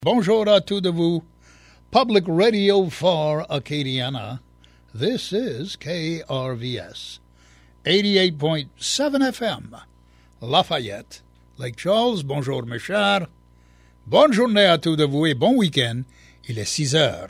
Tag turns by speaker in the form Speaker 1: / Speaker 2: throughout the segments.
Speaker 1: Bonjour à tous de vous. Public Radio for Acadiana. This is KRVS 88.7 FM. Lafayette. Lake Charles, bonjour mes chers. Bonne journée à tous de vous et bon week-end. Il est 6 heures.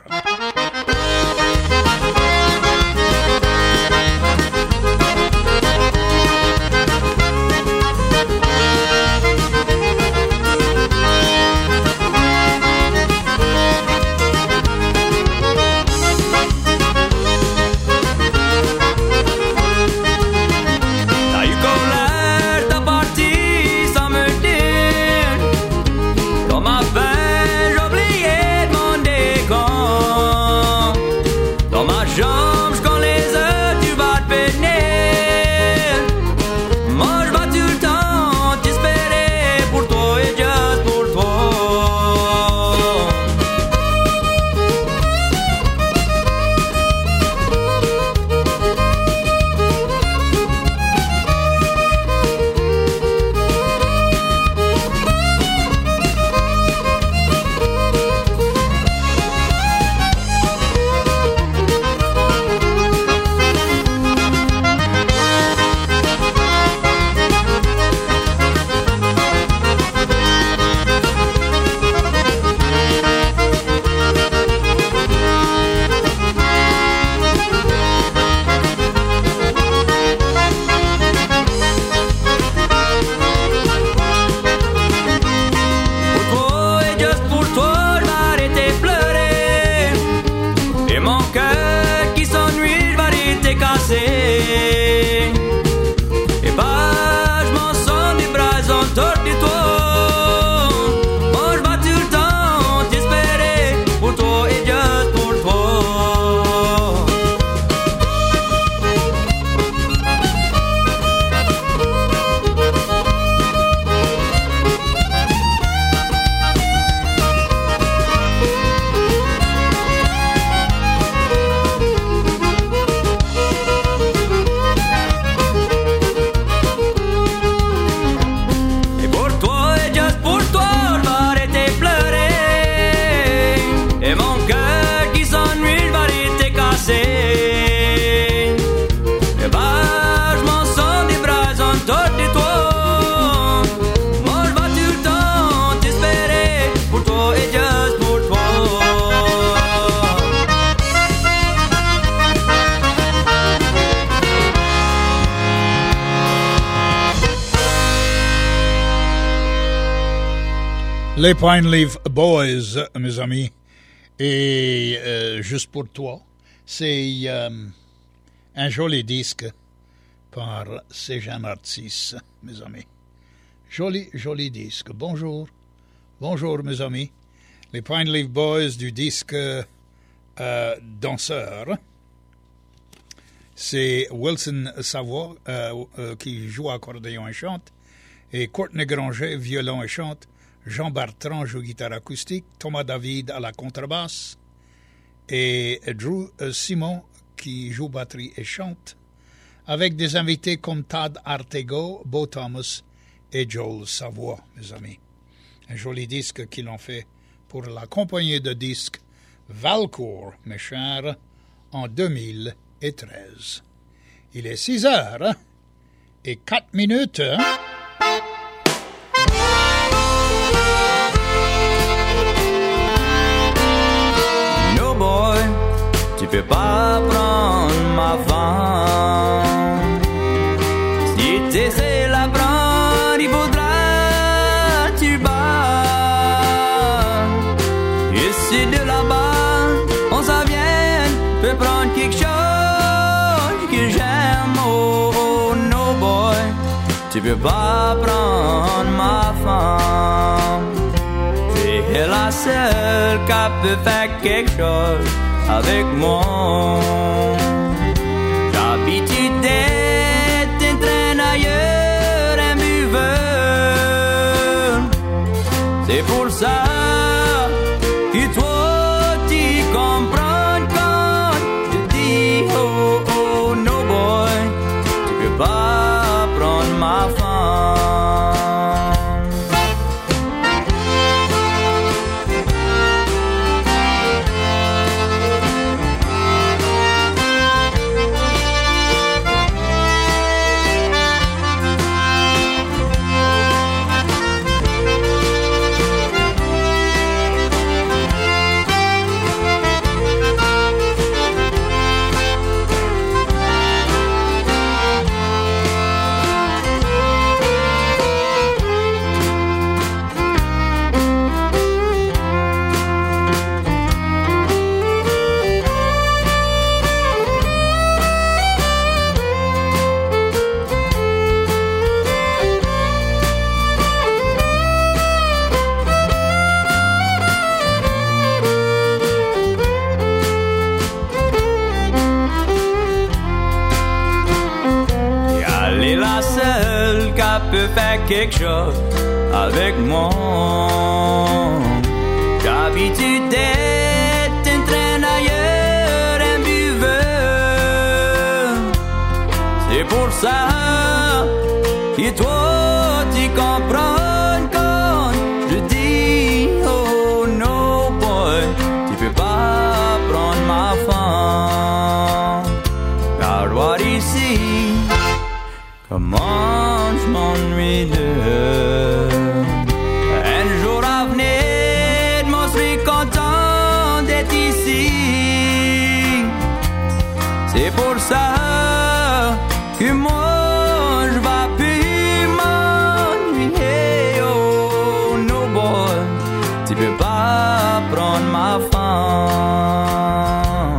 Speaker 1: Les Pine Leaf Boys, mes amis, et juste pour toi, c'est un joli disque par ces jeunes artistes, mes amis. Joli disque. Bonjour, mes amis. Les Pine Leaf Boys du disque Danseur. C'est Wilson Savoie qui joue accordéon et chante, et Courtney Granger, violon et chante. Jean Bertrand joue guitare acoustique, Thomas David à la contrebasse et Drew Simon qui joue batterie et chante, avec des invités comme Tad Artego, Beau Thomas et Joel Savoie, mes amis. Un joli disque qu'ils ont fait pour la compagnie de disques Valcourt, mes chers, en 2013. Il est 6 heures et 4 minutes.
Speaker 2: Boy, tu peux pas prendre ma femme. Si tu essaies la prendre, il faudra tu bats. Ici de là-bas, on s'en vient, peut prendre quelque chose que j'aime. Oh, no boy, tu peux pas prendre ma femme. C'est la seule qui peut faire quelque chose avec moi. J'ai l'habitude d'être un traînailleur, un buveur. C'est pour ça que toi tu comprends quand je dis oh, oh, no boy, tu peux pas prendre ma femme. faire quelque chose avec moi. J'ai l'habitude d'être un traînailleur, un buveur. C'est pour ça que toi tu comprends quand je dis oh no boy, tu peux pas prendre ma femme. Regarde-moi ici, comment je m'ennuie d'eux. Un jour à venir, moi je suis content d'être ici. C'est pour ça que moi je vais plus m'ennuyer. Oh no boy, tu peux pas prendre ma femme.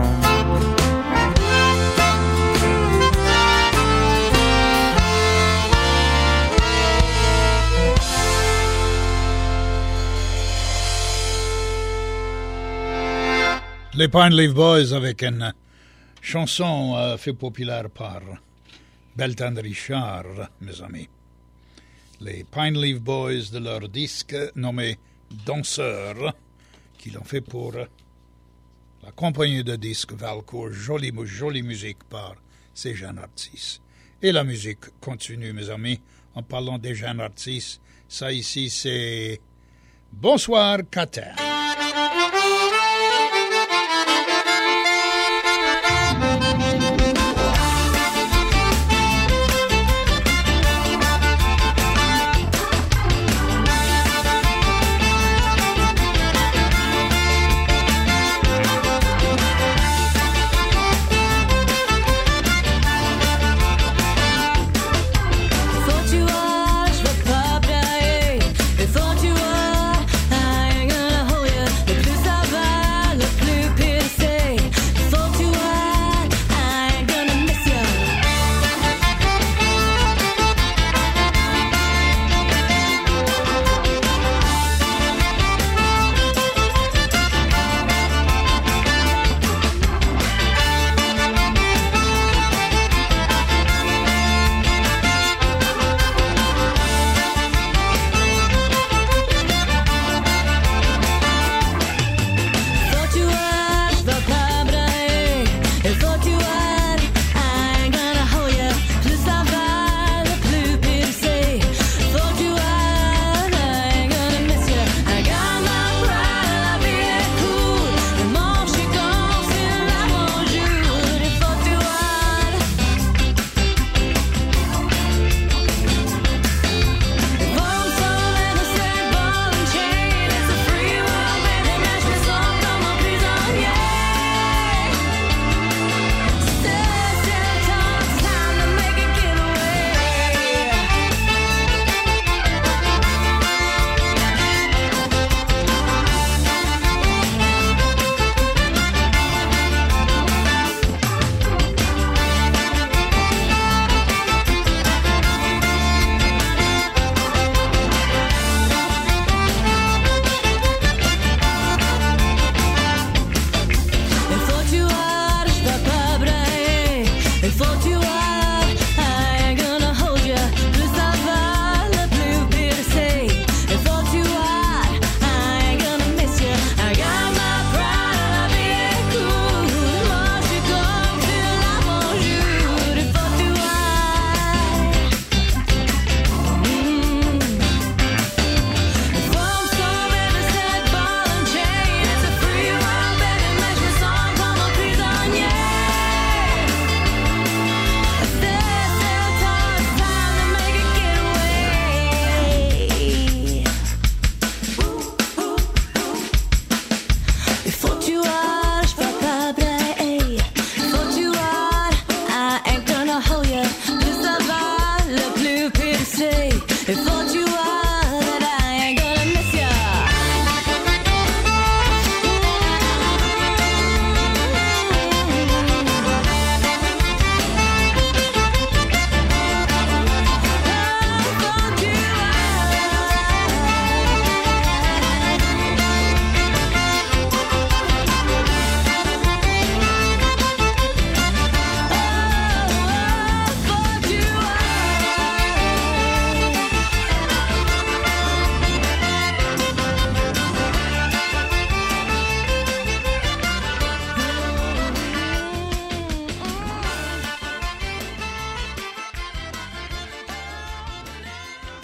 Speaker 1: Les Pine Leaf Boys avec une chanson fait populaire par Belton Richard, mes amis. Les Pine Leaf Boys de leur disque nommé Danseur, qu'ils ont fait pour la compagnie de disques Valcourt. Jolie musique par ces jeunes artistes. Et la musique continue, mes amis, en parlant des jeunes artistes. Ça ici, c'est Bonsoir Cater.
Speaker 3: Faut tu vois, I ain't gonna hold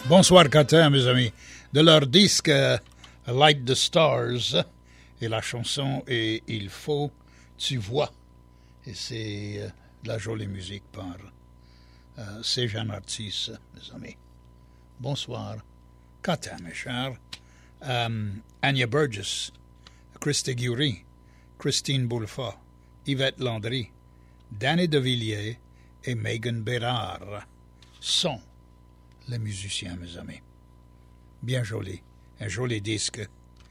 Speaker 1: Bonsoir, Catin, mes amis. De leur disque Light the Stars, et la chanson est Il faut, tu vois. Et c'est de la jolie musique par ces jeunes artistes, mes amis. Bonsoir, Catin, mes chers. Anya Burgess, Christy Gury, Christine Boulfa, Yvette Landry, Danny De Villiers et Megan Bérard sont les musiciens, mes amis. Bien joli. Un joli disque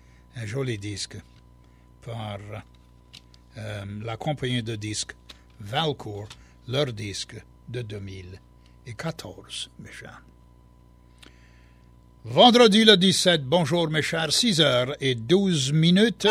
Speaker 1: par la compagnie de disques Valcourt, leur disque de 2014, mes chers. Vendredi le 17, bonjour mes chers, 6h12.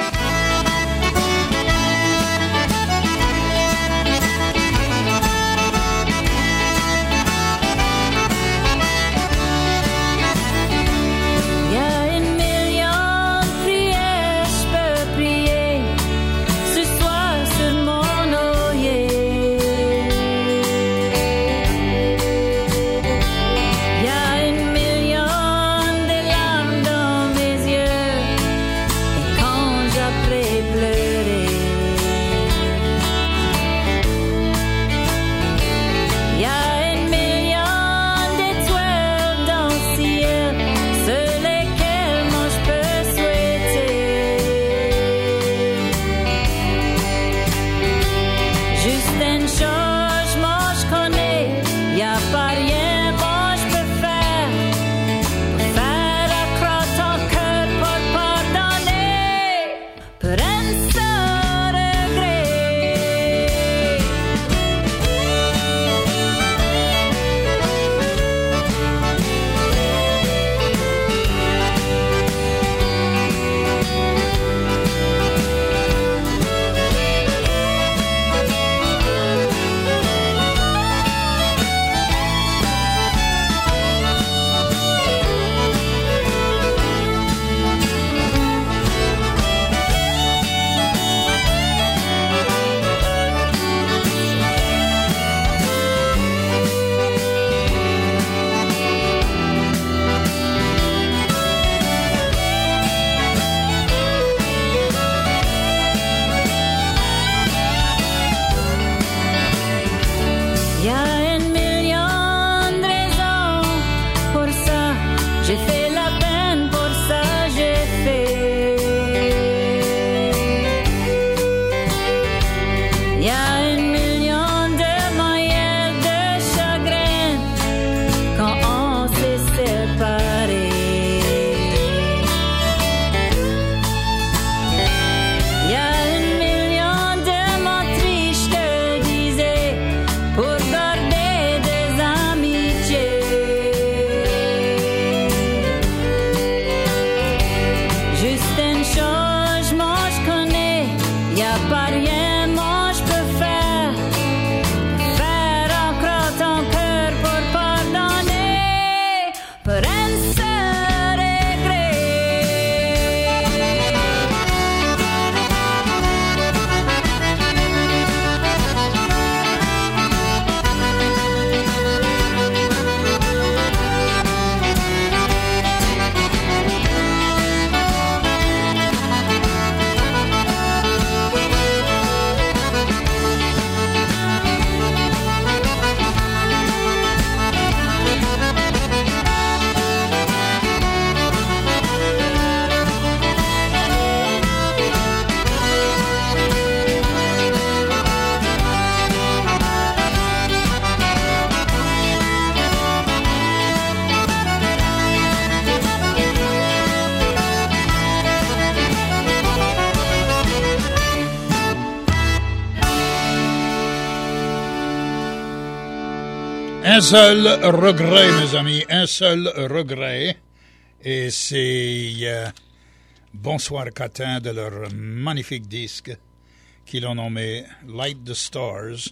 Speaker 1: Un seul regret, mes amis, un seul regret, et c'est Bonsoir Catin de leur magnifique disque qu'ils ont nommé Light the Stars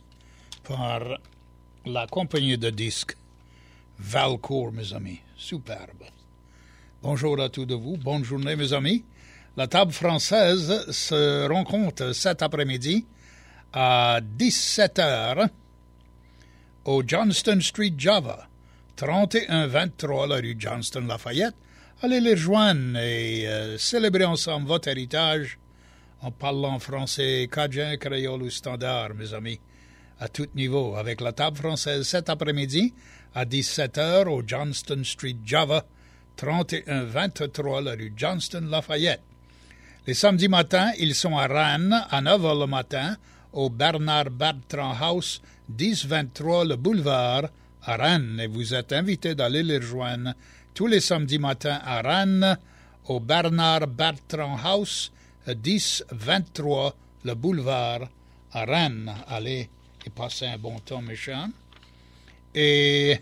Speaker 1: par la compagnie de disques Valcourt, mes amis. Superbe. Bonjour à tous de vous, bonne journée, mes amis. La table française se rencontre cet après-midi à 17h au Johnston Street Java 3123 la rue Johnston-Lafayette. Allez les rejoindre et célébrer ensemble votre héritage en parlant français, cajun, créole ou standard, mes amis, à tout niveau, avec la table française cet après-midi à 17h au Johnston Street, Java, 3123 la rue Johnston-Lafayette. Les samedis matins, ils sont à Rennes, à 9h le matin, au Bernard Bertrand House, 1023 le boulevard, à Rennes. Et vous êtes invités d'aller les rejoindre tous les samedis matins à Rennes, au Bernard Bertrand House, 1023 le boulevard, à Rennes. Allez et passez un bon temps, mes chers. Et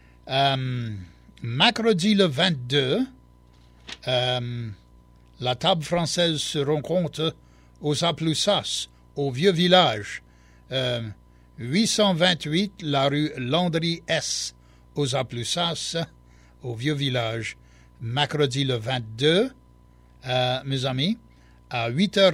Speaker 1: mercredi le 22, la table française se rencontre aux Aploussas, au Vieux Village, 828 la rue Landry S, aux Aploussas, au Vieux Village, mercredi le 22, mes amis, à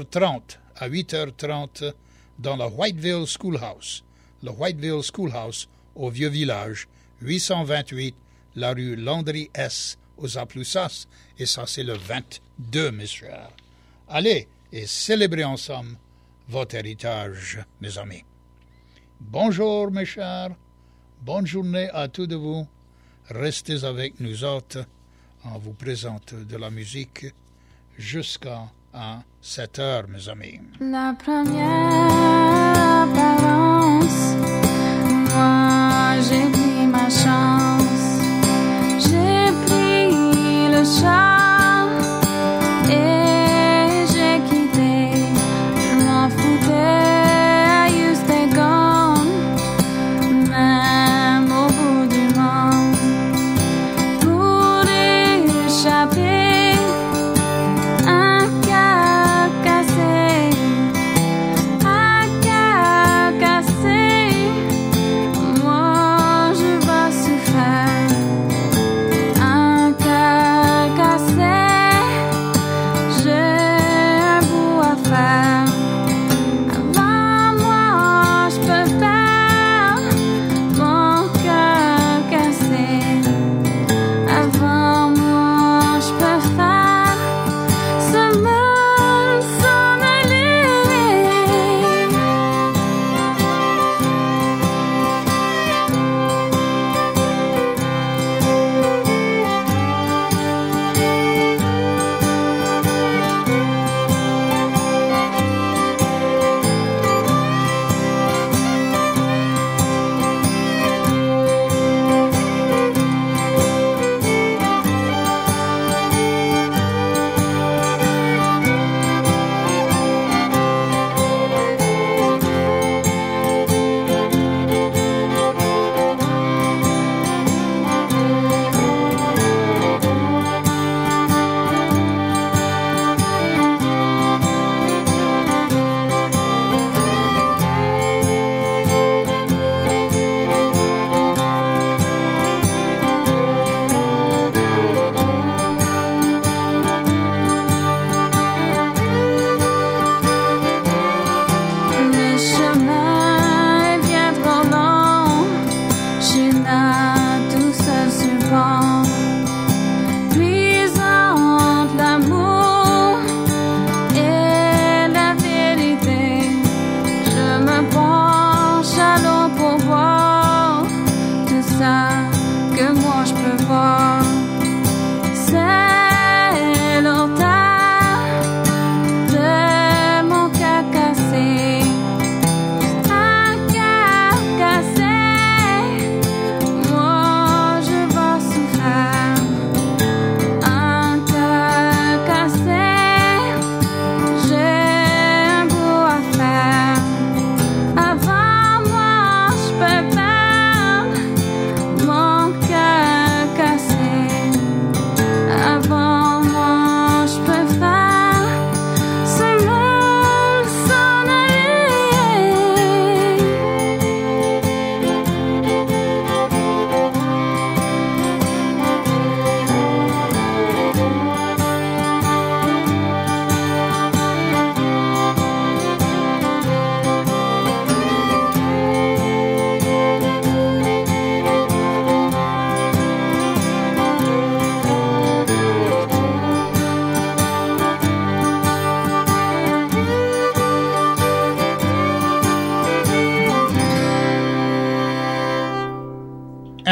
Speaker 1: 8h30, dans le Whiteville Schoolhouse. Le Whiteville Schoolhouse, au Vieux Village, 828 la rue Landry S, aux Aploussas, et ça c'est le 22, mes frères. Allez et célébrez ensemble votre héritage, mes amis. Bonjour, mes chers. Bonne journée à tous de vous. Restez avec nous autres. On vous présente de la musique jusqu'à 7h, mes amis.
Speaker 3: La première apparence, moi j'ai pris ma chance. J'ai pris le chat et j'ai quitté. Je m'en foutais, you stay gone, même au bout du monde. Pour échapper, un cœur cassé, moi je vais souffrir.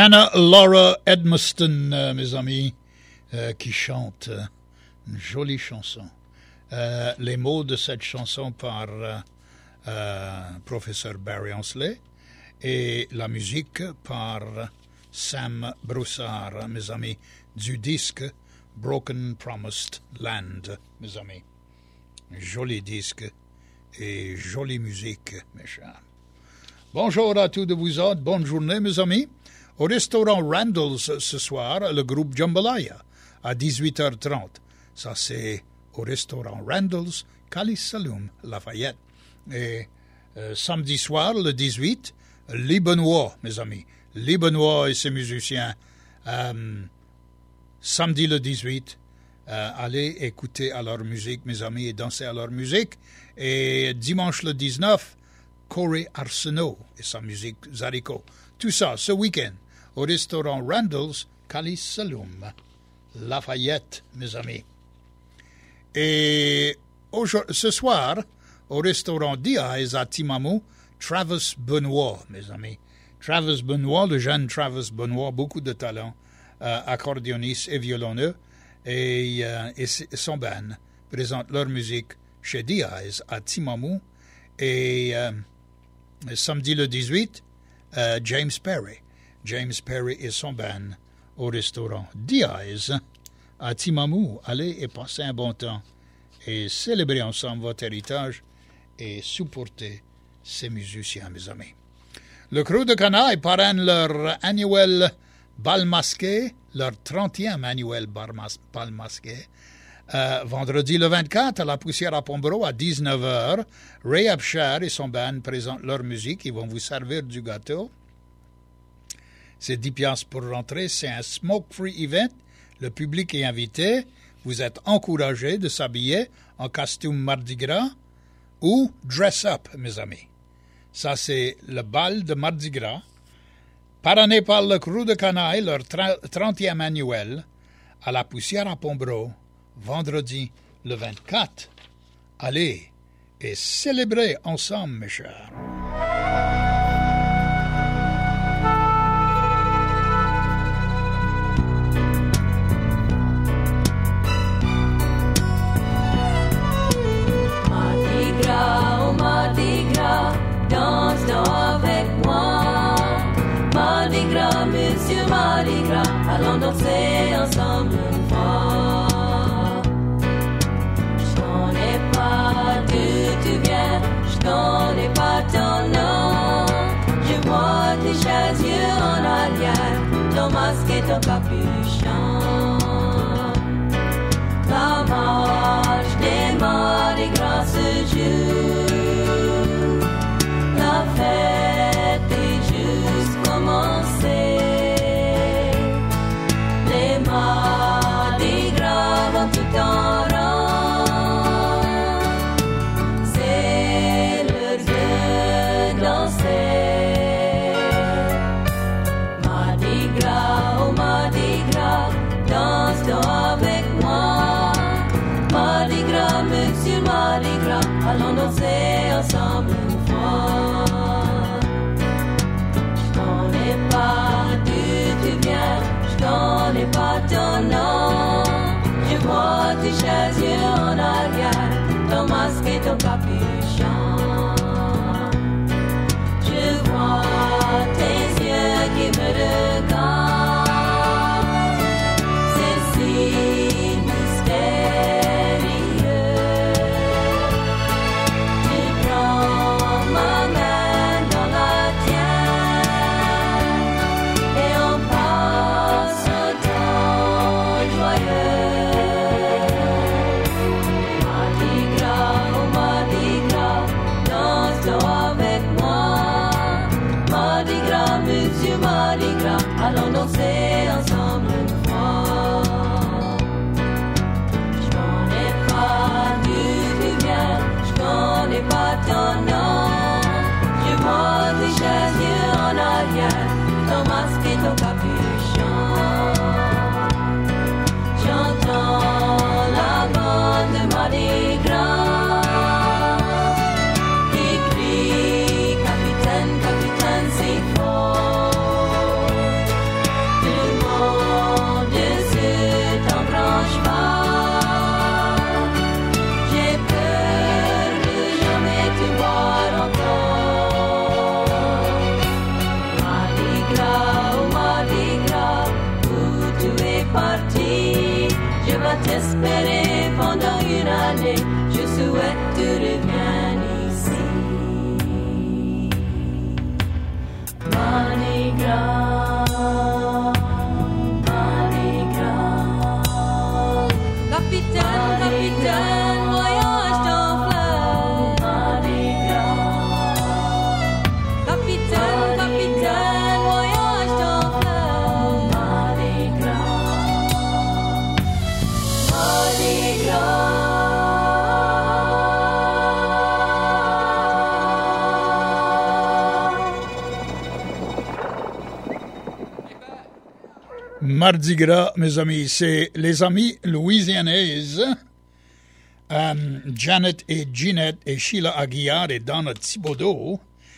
Speaker 1: Anna Laura Edmiston, mes amis, qui chante une jolie chanson. Les mots de cette chanson par professeur Barry Ansley et la musique par Sam Broussard, mes amis, du disque Broken Promised Land, mes amis. Joli disque et jolie musique, mes chers. Bonjour à tous de vous autres, bonne journée, mes amis. Au restaurant Randall's ce soir, le groupe Jambalaya, à 18h30. Ça, c'est au restaurant Randall's, Calisaloum, Lafayette. Et samedi soir, le 18, Les Benoît, mes amis. Les Benoît et ses musiciens. Samedi le 18, allez écouter à leur musique, mes amis, et danser à leur musique. Et dimanche le 19, Corey Arsenault et sa musique Zarico. Tout ça, ce week-end, au restaurant Randall's, Calisaloum, Lafayette, mes amis. Et ce soir, au restaurant Diaz à Timamu, Travis Benoît, mes amis. Travis Benoît, le jeune Travis Benoît, beaucoup de talent, accordéoniste et violonneux, et son band présente leur musique chez Diaz à Timamu. Et samedi le 18, James Perry et son band au restaurant Diaz à Timamu. Allez et passez un bon temps et célébrez ensemble votre héritage et supportez ces musiciens, mes amis. Le Crew de Canaille parraine leur annuel bal masqué, leur 30e annuel bal masqué, vendredi le 24 à la Poussière à Pombro à 19h. Ray Abshar et son band présentent leur musique. Ils vont vous servir du gâteau. C'est 10 piastres pour rentrer. C'est un smoke-free event. Le public est invité. Vous êtes encouragés de s'habiller en costume Mardi Gras ou dress up, mes amis. Ça, c'est le bal de Mardi Gras, parrainé par le Crew de Canaille, leur 30e annuel, à la Poussière à Pombro, vendredi le 24. Allez et célébrez ensemble, mes chers.
Speaker 4: Mardi Gras, danse avec moi. Mardi Gras, monsieur Mardi Gras, allons danser ensemble une fois. Je connais pas d'où tu viens, je connais pas ton nom. Je vois tes chaises en arrière, ton masque et ton capuchon. La marche des Mardi Gras se joue, la fête est juste commencée. Les Mardi Gras vont tout en rang, c'est l'heure de danser. Mardi Gras, oh Mardi Gras, danse donc avec moi. Mardi Gras, monsieur Mardi Gras, allons danser ensemble une fois. Je connais pas d'où tu viens, je connais pas ton nom. Je vois tes chaises en arrière, ton masque et ton capuchon. Je vois tes yeux qui me regardent, c'est si mystérieux. Mardi Gras, allons danser ensemble une fois. Je connais pas d'où tu viens, je connais pas ton nom. Je vois tes chaises en arrière, ton masque et ton capuchon. J'entends la bande de Mardi Gras qui crie capitaine, capitaine, c'est fort. espéré pendant une année, je souhaite tu reviennes ici. Mardi Gras, Mardi Gras. Capitaine, capitaine, voyage ton fleuve. Mardi Gras. Capitaine, capitaine, voyage ton fleuve. Mardi Gras. Mardi Gras.
Speaker 1: Mardi Gras, mes amis, c'est les amis louisianaises, Janet et Ginette et Sheila Aguiar et Donna Thibodeau,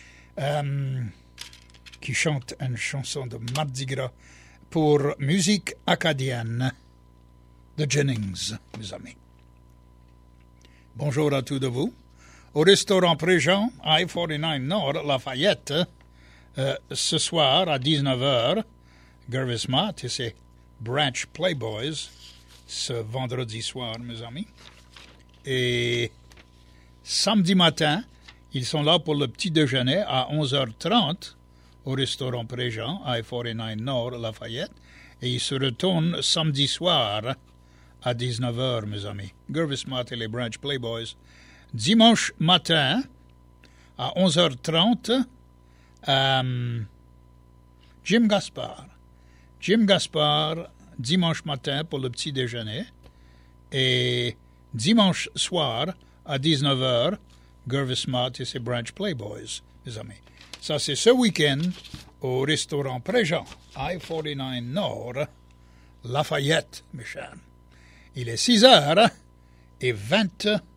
Speaker 1: qui chantent une chanson de Mardi Gras pour musique acadienne de Jennings, mes amis. Bonjour à tous de vous. Au restaurant Préjean, I-49 Nord, Lafayette, ce soir à 19h, Gervis Mott et ses Branch Playboys ce vendredi soir, mes amis. Et samedi matin, ils sont là pour le petit déjeuner à 11h30 au restaurant Préjean, I-49 Nord, Lafayette. Et ils se retournent samedi soir à 19h, mes amis. Gervis Mott et les Branch Playboys. Dimanche matin, à 11h30, Jim Gaspard, dimanche matin pour le petit déjeuner. Et dimanche soir, à 19h, Gervis Mott et ses Branch Playboys, mes amis. Ça, c'est ce week-end au restaurant Préjean, I-49 Nord, Lafayette, mes chers. Il est 6h29.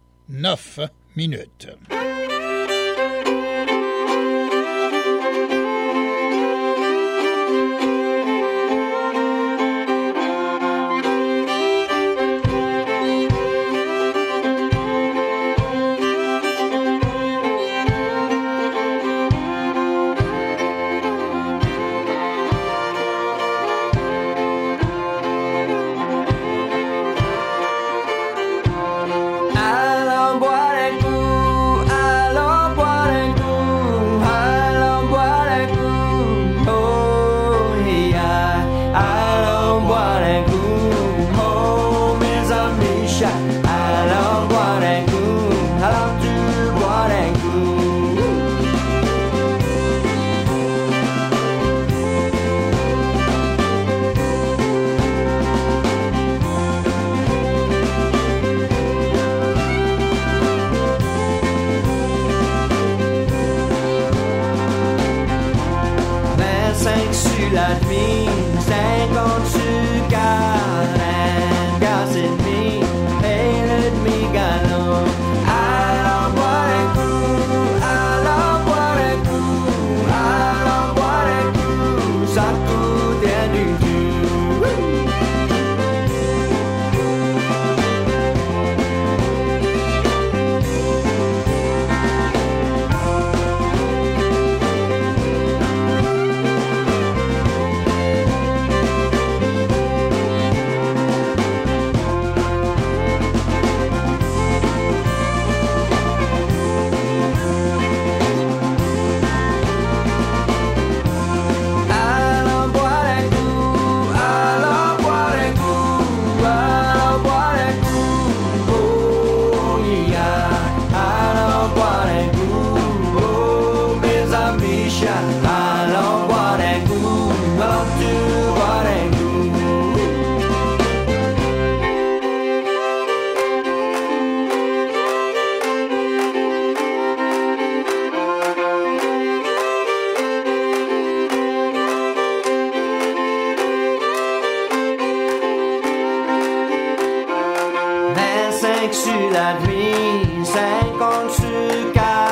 Speaker 2: sur la nuit, 50 sur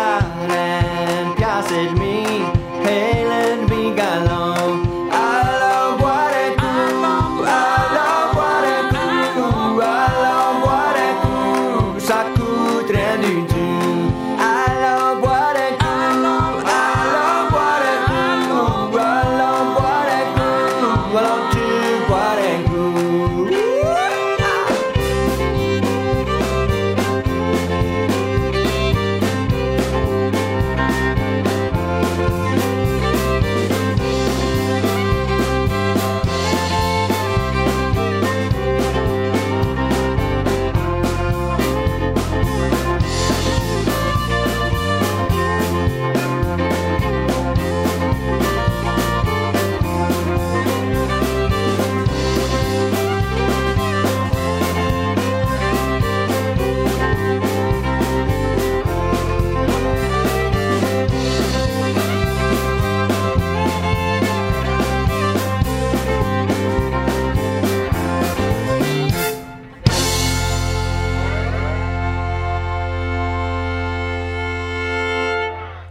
Speaker 2: 40 piastres et demi, et l'ennemi galant. Allons boire des coups, allons boire des coups, allons boire des coups, ça coûte rien du tout. Allons boire des coups, allons boire des coups, allons boire des coups, allons tu boire des coups.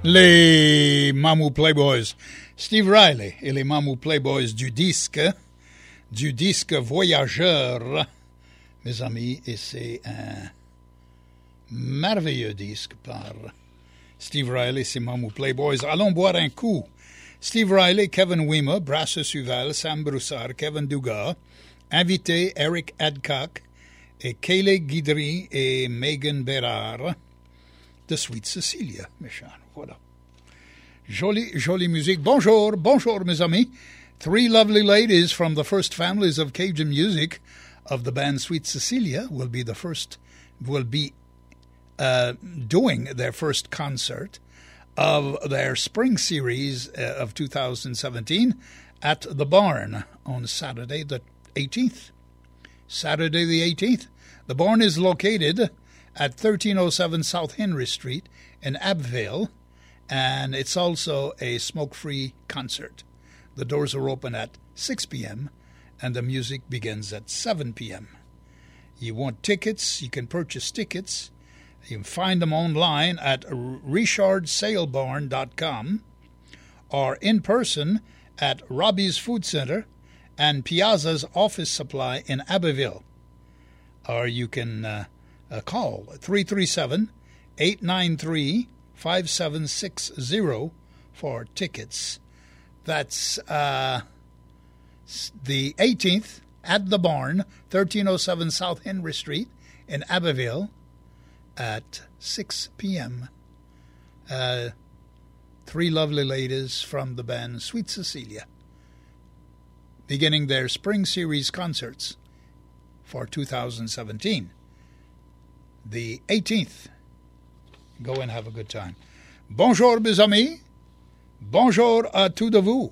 Speaker 1: Les Mamou Playboys. Steve Riley et les Mamou Playboys du disque Voyageur, mes amis, et c'est un merveilleux disque par Steve Riley et ses Mamou Playboys. Allons boire un coup. Steve Riley, Kevin Weemer, Brasse Suval, Sam Broussard, Kevin Dugas, invité Eric Adcock et Kayleigh Guidry et Megan Bérard de Sweet Cecilia, mes chers. Voilà. Jolie musique. Bonjour, mes amis. Three lovely ladies from the first families of Cajun music of the band Sweet Cecilia will be doing their first concert of their spring series of 2017 at the Barn on Saturday the 18th. Saturday the 18th. The Barn is located at 1307 South Henry Street in Abbeville, and it's also a smoke-free concert. The doors are open at 6 p.m., and the music begins at 7 p.m. You want tickets, you can purchase tickets. You can find them online at richardsalebarn.com or in person at Robbie's Food Center and Piazza's Office Supply in Abbeville. Or you can call 337-893-5760 for tickets. That's the 18th at the Barn, 1307 South Henry Street in Abbeville at 6 p.m. Three lovely ladies from the band Sweet Cecilia beginning their spring series concerts for 2017. The 18th. Go and have a good time. Bonjour, mes amis. Bonjour à tous de vous.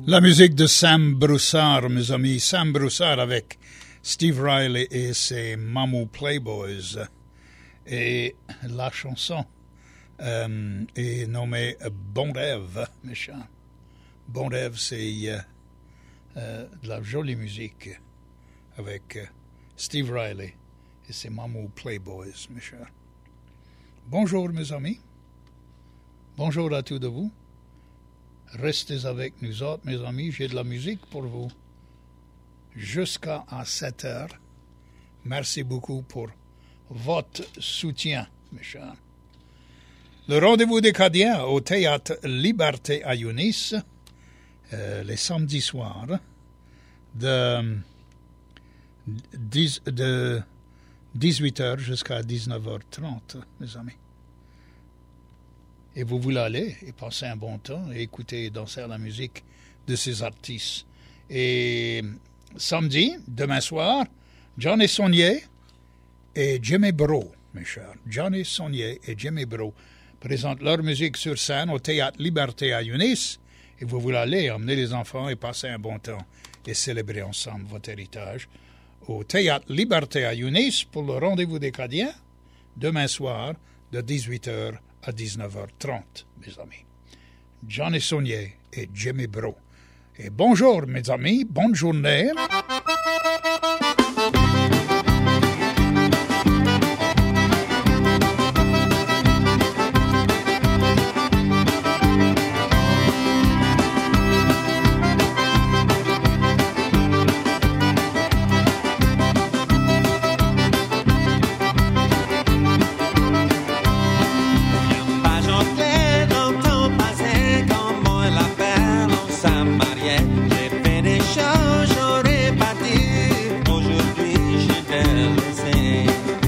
Speaker 1: La musique de Sam Broussard, mes amis. Sam Broussard avec Steve Riley et ses Mamou Playboys. Et la chanson est nommée Bon Rêve, mes chers. Bon Rêve, c'est de la jolie musique avec Steve Riley et ses Mamou Playboys, mes chers. Bonjour, mes amis. Bonjour à tous de vous. Restez avec nous autres, mes amis. J'ai de la musique pour vous jusqu'à 7 heures. Merci beaucoup pour votre soutien, mes chers. Le rendez-vous des Cadiens au Théâtre Liberté à Yunis, les samedis soirs, de 18h jusqu'à 19h30, mes amis. Et vous voulez aller et passer un bon temps et écouter et danser la musique de ces artistes. Et samedi, demain soir, Johnny Saunier et Jimmy Bro, mes chers. Johnny Saunier et Jimmy Bro présentent leur musique sur scène au Théâtre Liberté à Yunis. Et vous voulez aller emmener les enfants et passer un bon temps et célébrer ensemble votre héritage au Théâtre Liberté à Yunis pour le rendez-vous des Cadiens, demain soir, de 18h à 19h30, mes amis. Johnny Saunier et Jimmy Bro. Et bonjour, mes amis, bonne journée.
Speaker 5: J'aurais pas dit aujourd'hui je te laisser.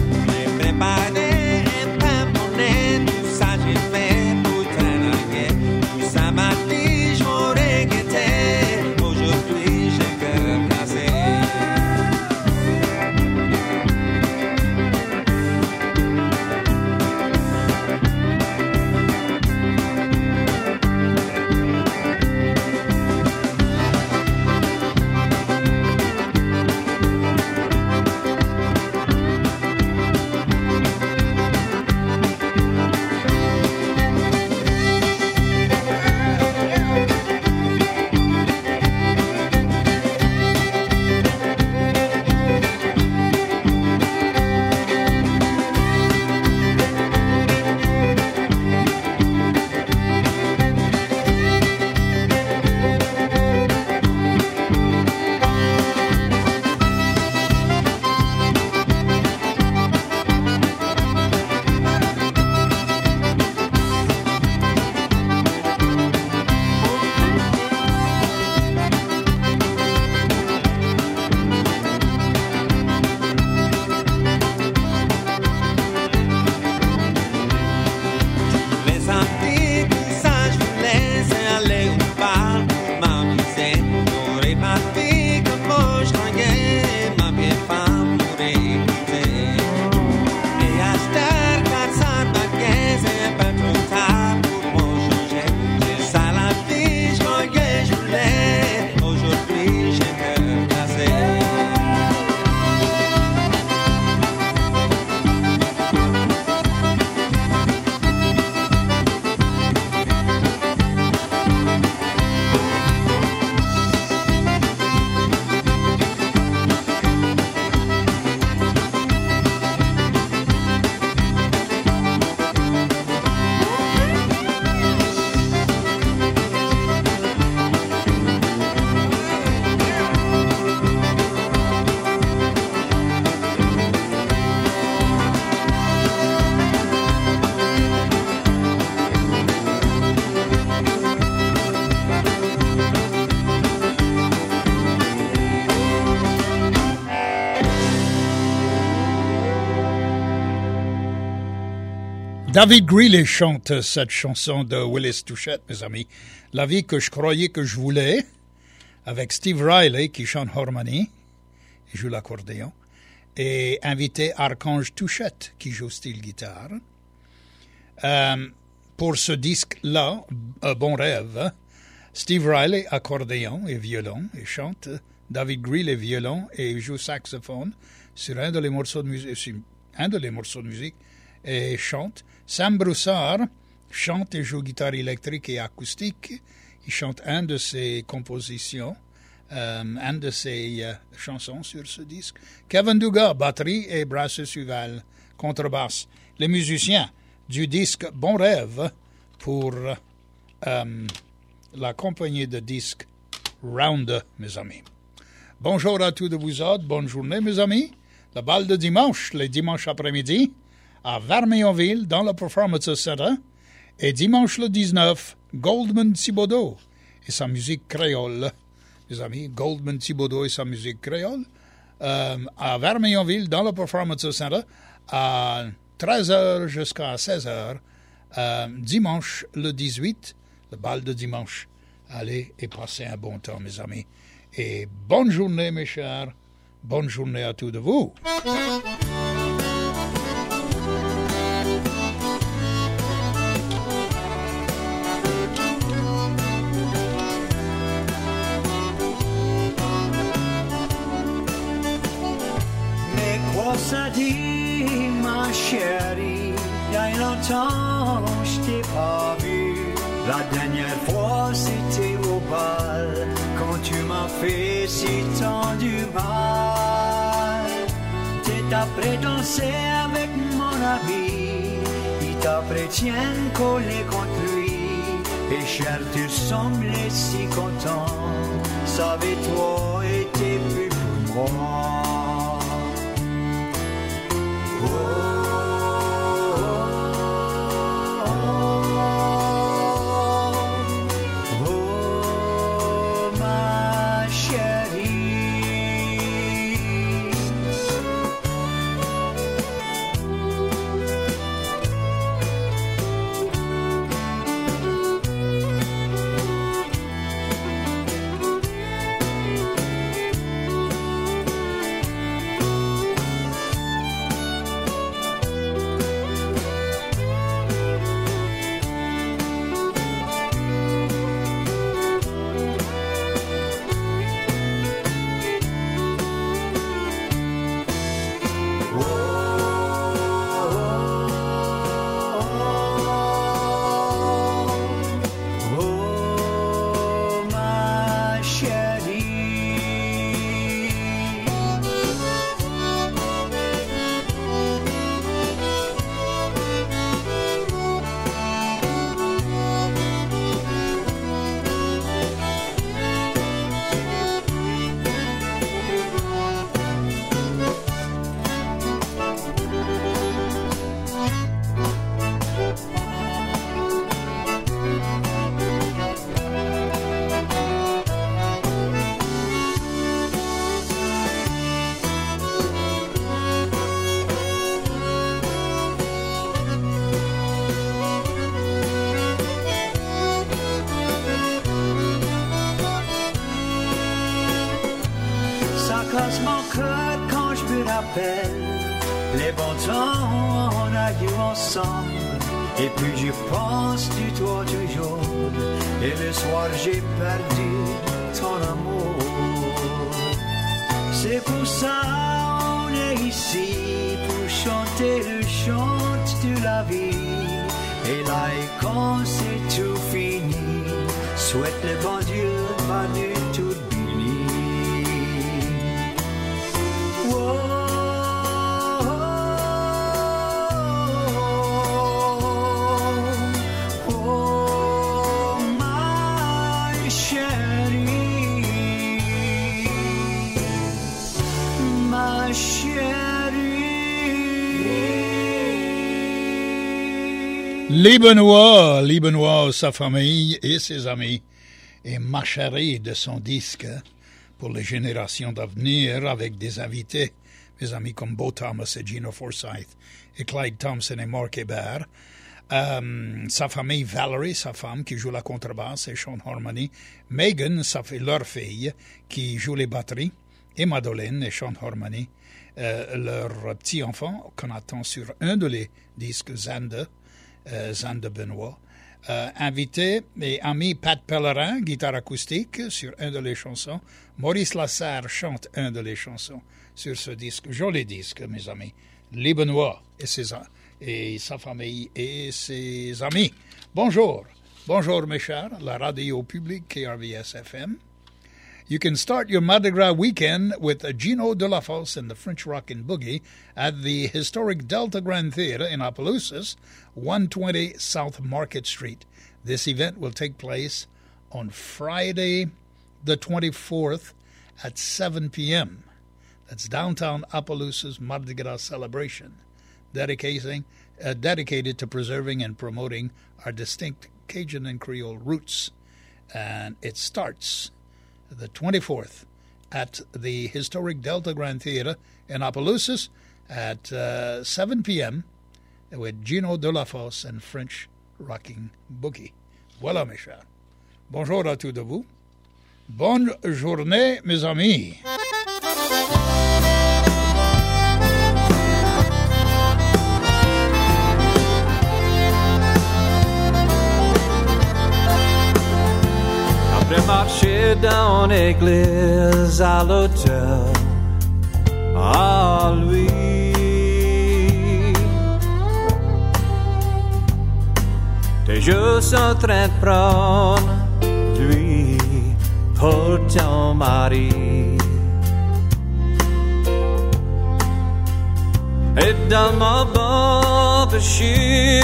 Speaker 1: David Greeley chante cette chanson de Willis Touchette, mes amis. La vie que je croyais que je voulais, avec Steve Riley qui chante harmonie et joue l'accordéon, et invité Archange Touchette qui joue style guitare. Pour ce disque-là, Bon Rêve, Steve Riley, accordéon et violon, et chante. David Greeley, violon et joue saxophone sur un des morceaux de musique et chante. Sam Broussard chante et joue guitare électrique et acoustique. Il chante une de ses compositions, une de ses chansons sur ce disque. Kevin Dugas, batterie et Brasseur Suval, contrebasse. Les musiciens du disque Bon Rêve pour la compagnie de disques Round, mes amis. Bonjour à tous de vous autres, bonne journée, mes amis. La balle de dimanche, les dimanches après-midi, à Vermeillonville, dans le Performance Center. Et dimanche le 19, Goldman Thibodeau et sa musique créole. Mes amis, Goldman Thibodeau et sa musique créole. À Vermeillonville, dans le Performance Center, à 13h jusqu'à 16h. Dimanche le 18, le bal de dimanche. Allez et passez un bon temps, mes amis. Et bonne journée, mes chers. Bonne journée à tous de vous.
Speaker 6: Mais quoi ça dit, ma chérie? Il y a longtemps je t'ai pas vu. La dernière fois c'était au bal, quand tu m'as fait si tant du mal. T'es après danser avec mon ami, il t'appartient collé contre lui. Et cher, tu semblais si content, savais-toi était plus pour moi. Les bons temps on a eu ensemble, et puis j'y pense du toi toujours, et le soir j'ai perdu ton amour. C'est pour ça on est ici, pour chanter le chant de la vie. Et là et quand c'est tout fini, souhaite le bon Dieu ma nuit toute bénie.
Speaker 1: Les Benoît, sa famille et ses amis, et ma chérie de son disque pour les générations d'avenir avec des invités, mes amis comme Beau Thomas et Gino Forsyth, et Clyde Thompson et Mark Hébert. Sa famille Valerie, sa femme qui joue la contrebasse et chante harmonie. Megan, ça fait leur fille qui joue les batteries, et Madeleine et chante harmonie. Leur petit enfant qu'on attend sur un de les disques Zanda Benoît. invité et ami Pat Pellerin, guitare acoustique sur un de les chansons. Maurice Lasserre chante un de les chansons sur ce disque, joli disque, mes amis. Les Benoît et sa famille et ses amis. Bonjour mes chers, la radio publique KRVS FM. You can start your Mardi Gras weekend with Gino Delafosse and the French Rockin' Boogie at the historic Delta Grand Theater in Opelousas, 120 South Market Street. This event will take place on Friday the 24th at 7 p.m. That's downtown Opelousas Mardi Gras celebration, dedicated to preserving and promoting our distinct Cajun and Creole roots. And it starts the 24th at the historic Delta Grand Theater in Opelousas at 7 p.m. with Gino Delafosse and French Rockin' Boogie. Voilà, mes chers. Bonjour à tous de vous. Bonne journée, mes amis.
Speaker 5: Après marcher dans l'église à l'hôtel, à lui, t'es juste en train de prendre lui pour ton mari. Et dans ma bande, je suis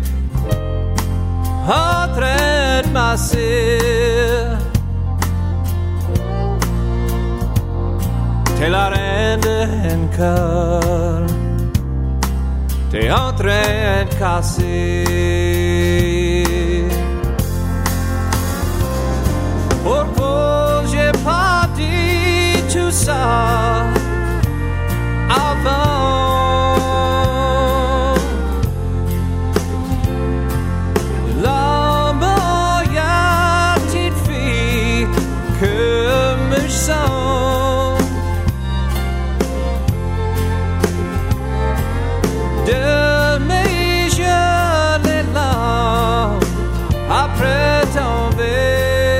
Speaker 5: en train de masser. T'es la reine d'un cœur, t'es en train de casser. Pourquoi j'ai pas dit tout ça avant? La meilleure petite fille que me sens. De mes yeux les larmes après tomber.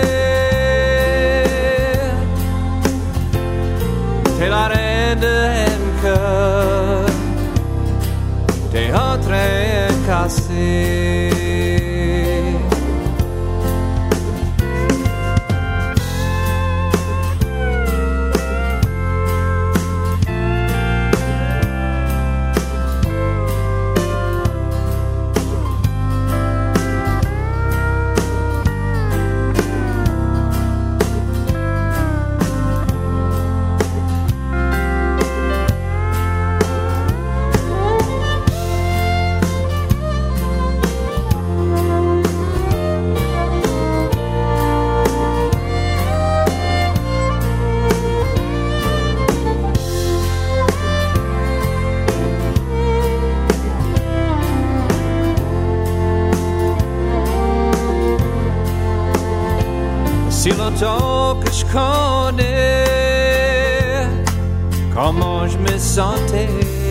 Speaker 5: T'es la reine d'un cœur, t'es en train de casser. Si longtemps que je connais comment je me sentais,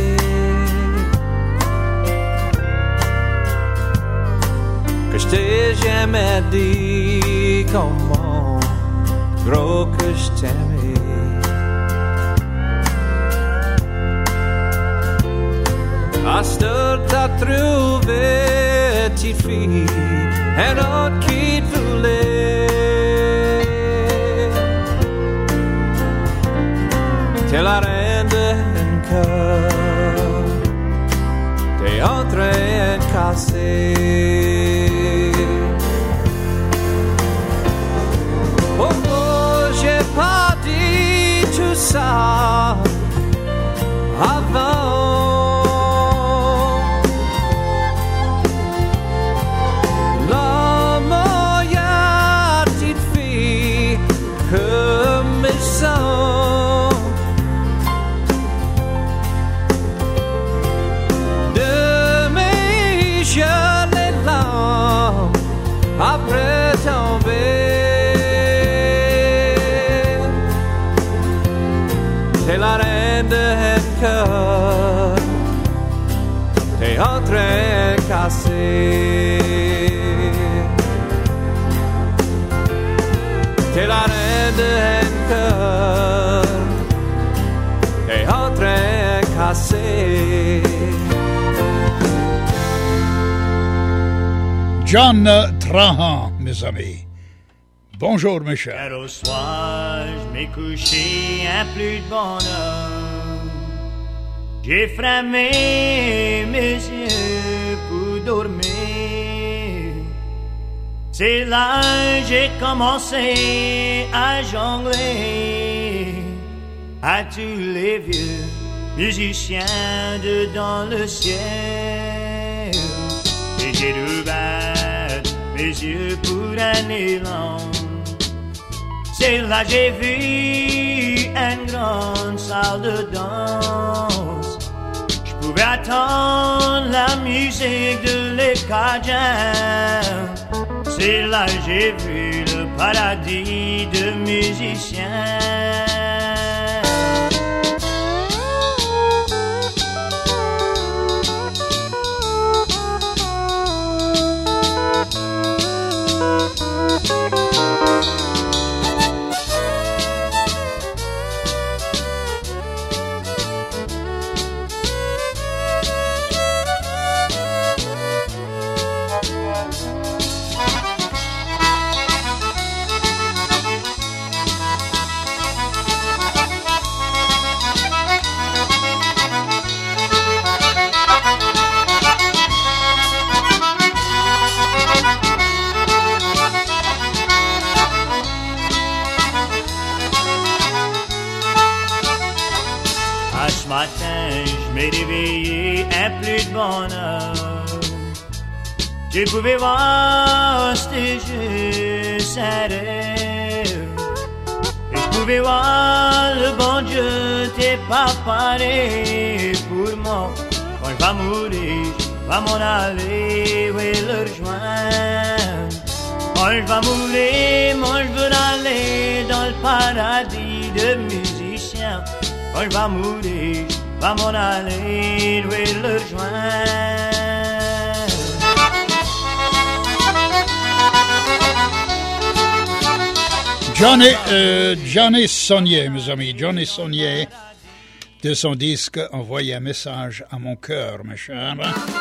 Speaker 5: que je t'ai jamais dit comment gros que je t'aimais. À cette heure t'as trouvé petite fille un autre qui te voulait. T'es la reine d'un cœur, t'es en train de casser. Pourquoi j'ai pas dit tout ça avant? La meilleure petite fille que me sens. Après tomber, t'es la reine d'un cœur, t'es en train de casser. et la reine de Henker est en train de casser.
Speaker 1: John Trahan, mes amis. Bonjour, mes chers.
Speaker 6: Car au soir, je m'ai couché à plus de bonheur. J'ai fermé mes yeux pour dormir. C'est là que j'ai commencé à jongler à tous les vieux musiciens de dans le ciel. Et j'ai ouvert mes yeux pour un élan. C'est là que j'ai vu une grande salle de danse. Je pouvais attendre la musique de l'Écadien. C'est là que j'ai vu le paradis de musiciens. Ce matin, je m'ai réveillé un plus de bonheur. Je pouvais voir, c'était juste un rêve. Et je pouvais voir le bon Dieu t'est préparé pour moi. Quand je vais mourir, je vais m'en aller, oui, le rejoindre. Quand je vais mourir, moi je veux aller dans le paradis de musiciens. Quand je vais mourir, je vais m'en aller, oui, le rejoindre.
Speaker 1: Johnny Saunier, mes amis. Johnny Saunier, de son disque Envoyer un message à mon cœur, mes chers.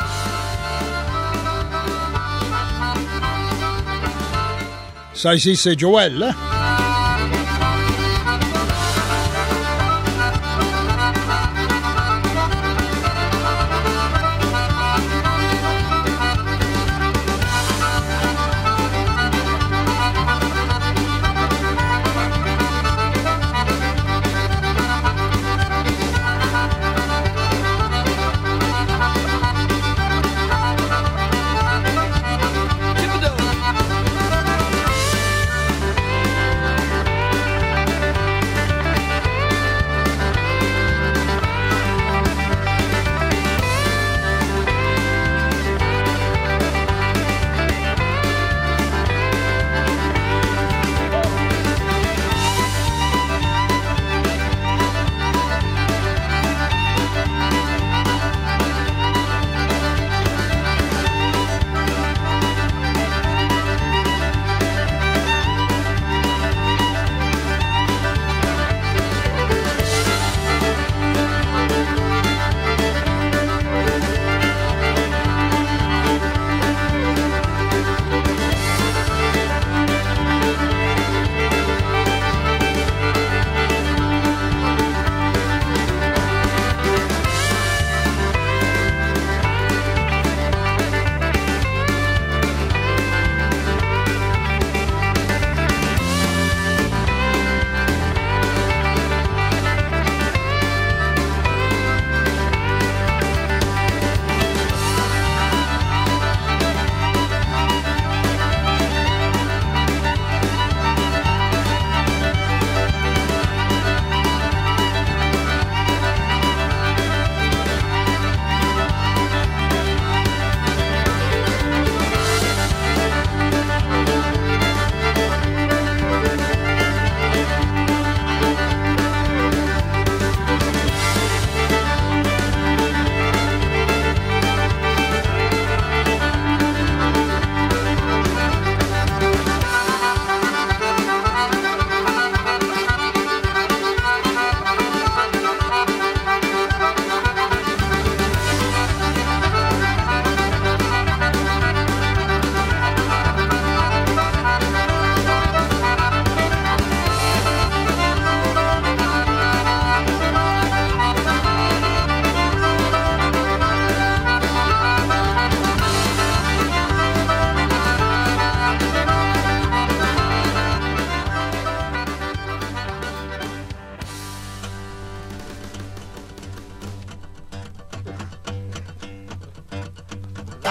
Speaker 1: Ça ici, c'est Joël, hein?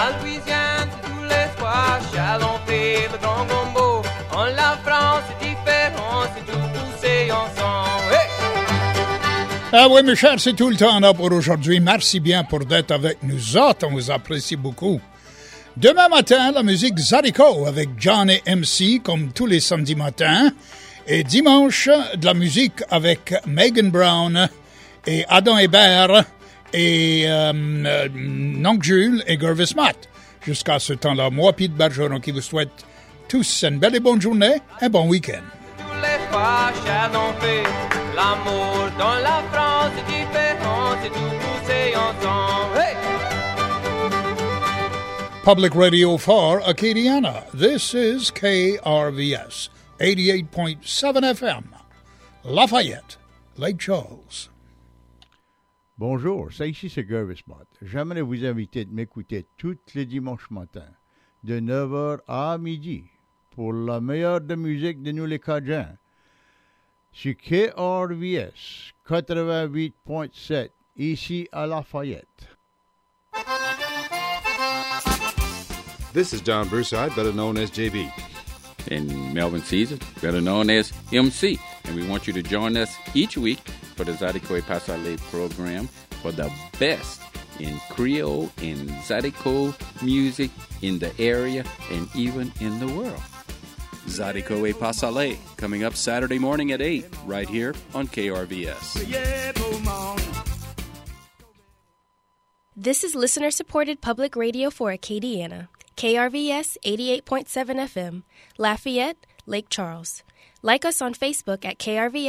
Speaker 5: La Louisiane, c'est tout l'espoir. Chalon fait le grand gombo. En la France, c'est différent, c'est tout poussé ensemble. Hey!
Speaker 1: Ah oui, mes chers, c'est tout le temps là pour aujourd'hui. Merci bien pour d'être avec nous autres. On vous apprécie beaucoup. Demain matin, la musique Zydeco avec John et MC, comme tous les samedis matins. Et dimanche, de la musique avec Megan Brown et Adam Hébert et Nonc Jules et Gervis Matt. Jusqu'à ce temps-là, moi, Pete Bergeron, qui vous souhaite tous une belle et bonne journée, un bon week-end.
Speaker 5: Tous les fois, Chalon fait l'amour dans la France, c'est différent, c'est tout poussé ensemble. Hey!
Speaker 1: Public Radio for Acadiana. This is KRVS 88.7 FM, Lafayette, Lake Charles.
Speaker 7: Bonjour, ça ici c'est Gervis Mott. J'aimerais vous inviter de m'écouter tous les dimanches matins, de 9h à midi, pour la meilleure de musique de nous les Cajuns, sur KRVS 88.7, ici à Lafayette.
Speaker 8: This is John Broussard, better known as JB.
Speaker 9: And Melvin Caesar, better known as MC. And we want you to join us each week for the Zydeco et Passalé program for the best in Creole and Zydeco music in the area and even in the world.
Speaker 10: Zydeco et Passalé, coming up Saturday morning at 8, right here on KRVS.
Speaker 11: This is listener-supported public radio for Acadiana. KRVS 88.7 FM, Lafayette, Lake Charles. Like us on Facebook at KRVS.